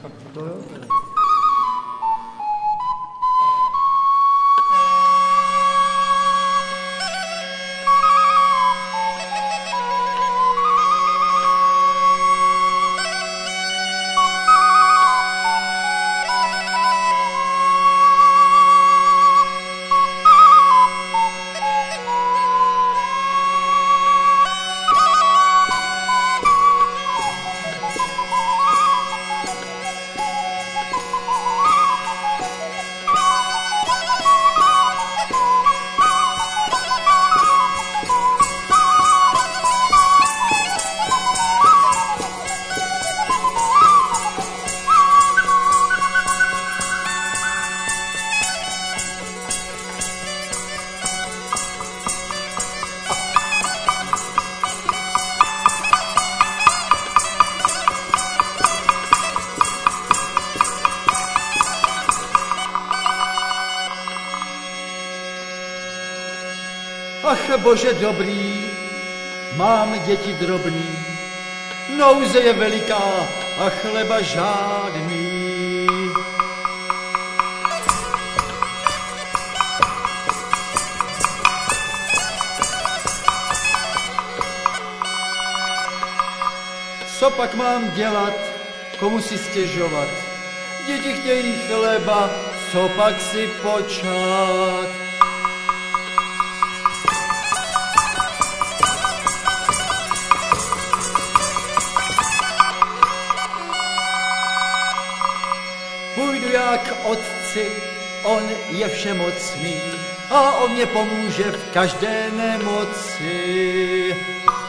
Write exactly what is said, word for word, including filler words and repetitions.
To jo. Ach, Bože dobrý, mám děti drobný, nouze je veliká a chleba žádný. Co pak mám dělat, komu si stěžovat? Děti chtějí chleba, co pak si počát? Půjdu já k otci, on je všemocný a on mě pomůže v každé nemoci.